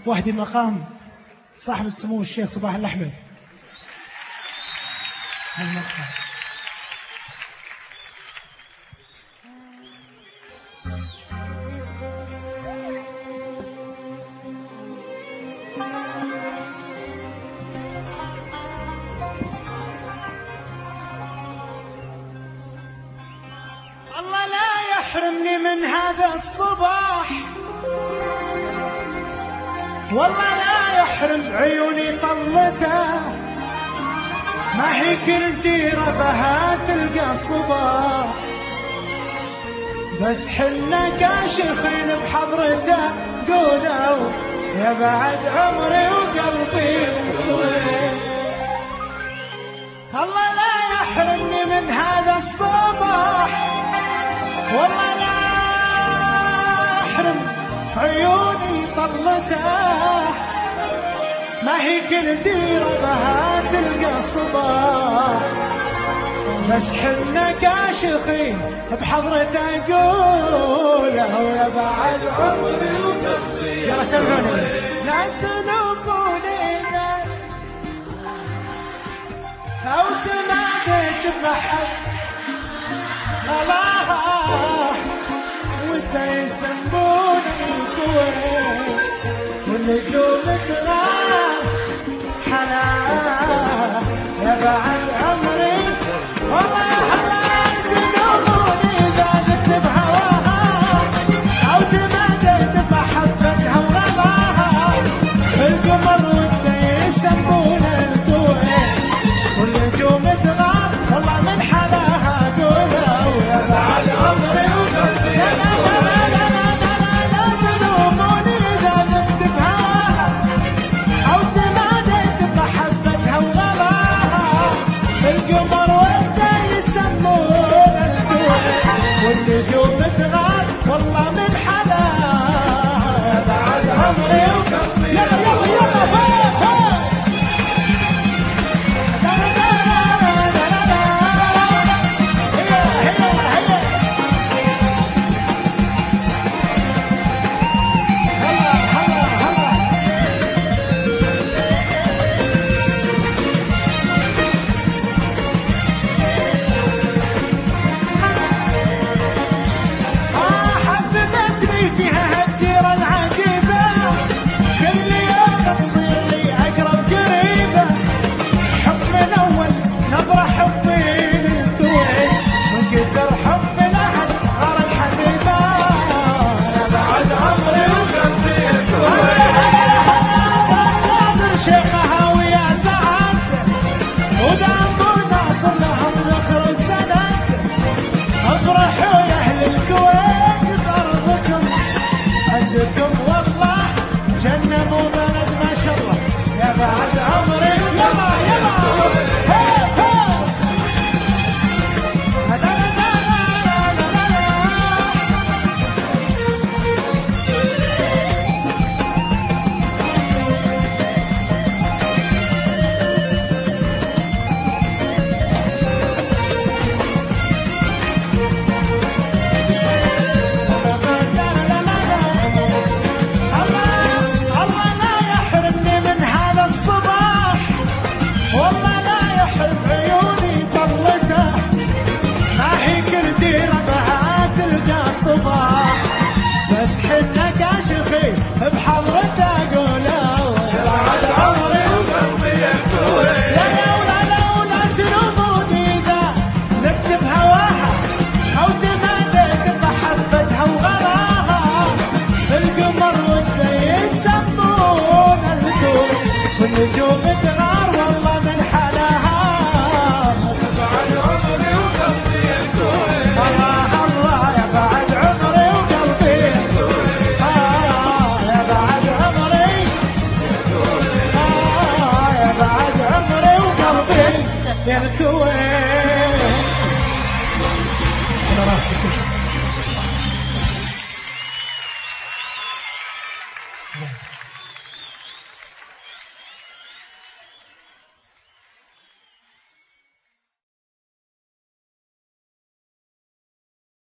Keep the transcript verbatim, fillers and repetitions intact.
واهدي مقام صاحب السمو الشيخ صباح الأحمد. هالمقام الله لا يحرمني من هذا الصباح، والله لا يحرم عيوني طلته، ما هي كل ديرة بها تلقى صباح، بس حنا كاشخين بحضرته قولوا يا بعد عمري وقلبي طويل. الله لا يحرمني من هذا الصباح، والله لا يحرم عيوني طلته، ما هي كل ديرة بها تلقى صباح، بس حنا كاشخين بحضرته قوله يا بعد عمري وقلبي. يلا سمعوني لا تذوبوني إذا أو تناديت بحب الله، وده يسمون الكويت والنجوم تغاب حنان يا بعد عمري. والله هلا تذوبوني إذا ذبت بهواها أو تناديت بحبتها وغلاها، القمر وده يسمون الكويت والنجوم تغاب والله من حلاها قولوا يا بعد عمري وقلبي. لا لا لا لا لا لا لا تلوموني إذا ذبت بهواها أو تناديت بحبتها وغلاها، القمر وده يسمون الكويت والنجوم تغاب والله من حلاها يا بعد عمري وقلبي. يلا يلا يلا فوق فوق. بس حنا كاشخين بحضرته قولوا يا بعد عمري وقلبي يا كويت. لا لا ولا لا ولا تلوموني إذا ذبت بهواها أو تناديت بحبتها وغلاها، القمر وده يسمون الكون والنجوم تغار والله من حلاها يا بعد عمري وقلبي يا كويت. الله الله يا بعد عمري وقلبي آه يا بعد عمري آه يا بعد عمري وقلبي يا الكويت. على راسك.